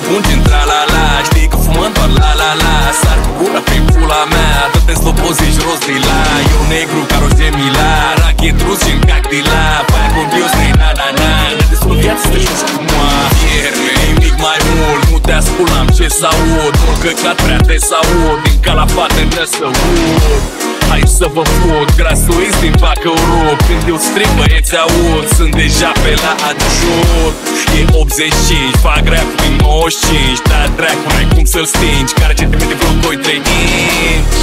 nebun din tra-la-la. Știi că fumând doar la-la-la. Sar cu gura prin pula mea, dă-te slow pose, ești roz de la. Eu negru ca roz de mila, rachet rus și cac de la. Paia cu Dios, nei na-na-na. Ne destul viață să te joci cu moa. Fierme, nimic mai mult, nu te ascult, am ce să aud. Mult căcat prea te s-aud, din calafate ne să ud. Hai să vă fut, grasuiți din Bacău rup. Când eu strig băieți aud, sunt deja pe la adjur. E 85, fac rap din 95. Dar dracu, n-ai cum să-l stingi. Care ce te mete vreo 2-3 inch.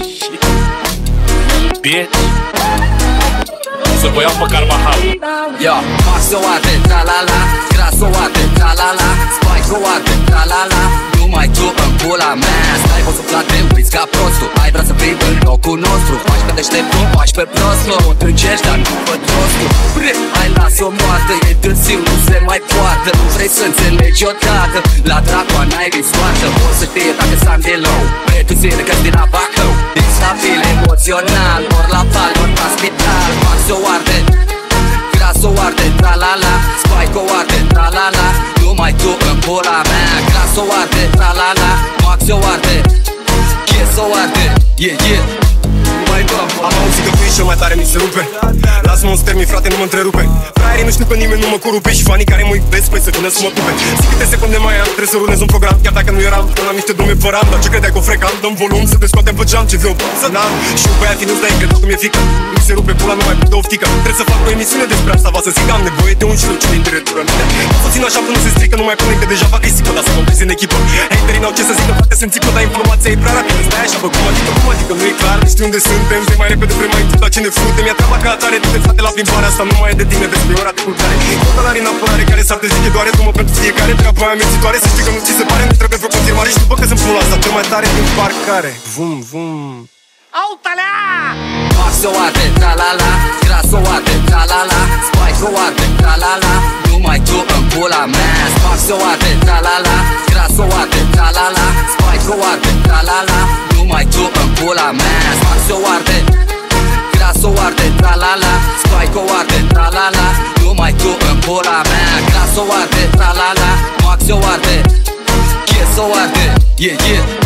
Bitch, să vă iau pe Carvajal. Yo, Max o arde, tra-la-la. Gras o arde, tra-la-la. Spike o arde, tra-la-la. Numai tu în pula mea. Stai vă suflat de uiți ca prostul. Ai vrea să fii în locul nostru. Faci pe deșteptul, faci pe prostul. Nu trângești, dar nu văd rostul. Hai lasă-o moartă, e târziu, nu se mai poartă. Nu vrei să înțelegi odată. La dracu n-ai soartă. O să știe dacă s-am de low. Pretuzire că-s din Bacău. Instabil emoțional, ori la val, ori la spital. Max o arde, gras o arde, tra-la-la. Spike o arde, tra-la-la. Numai tu în pula mea. Gras o arde, tra-la-la. Max o arde, yes o arde, yeah, yeah. Am auzit că tu ești cel mai tare, mi se rupe. Lasă-mă să termin, frate, nu mă întrerupe. Fraierii nu știu că nimeni nu mă corupe. Și fanii care mă iubesc, păi să vină să mă pupe. Zic câte secunde mai am, trebuie să rulez un program. Chiar dacă nu eram, până la niște drume păram. Dar ce credeai că o frecam? Dăm volum să te scoatem pe geam. Ce vreau să n-am. Și un băiat fi nu-ți dai încredit cum e fică. Mi se rupe pula, nu mai pot de oftică. Trebuie să fac o emisiune despre asta, va să zic. Am nevoie de un șiru, cine interesură mine. O să țin așa până se strică, nu mai pune că deja fac risipă. Dar să mă în echipă. Haterii n-au ce să zică, frate, sunt țipă. Dar informația e prea rapidă. Stai așa, bă, cum adică nu e clar. Nu știu unde suntem, zi mai repede vrem mai întâi, dar ce ne frute. Mi-a treaba ca atare, du-te frate la plimbarea asta. Nu mai e de tine despre ora de culcare. Totalari în apărare care s-ar te zice doare. Dumă pentru fiecare treaba aia mințitoare. Să știi că nu ți se pare, nu trebuie vreo confirmare. Și după că sunt pula asta, cel mai tare din parcare. Vum, vum. Autalea! Max o arde, tra-la-la. Gras o arde, tra-la-la. Spike o arde, tra-la-la. Numai tu în pula mea. Max o arde, tra-la-la. Gras o arde, tra-la-la. Spike o arde, tra-la-la. Numai tu în pula mea. Max o arde, gras o arde, tra-la-la. Spike o arde, tra-la-la. Numai tu în pula mea. Gras o arde, tra-la-la. Max o arde, yes o arde, yeah, yeah.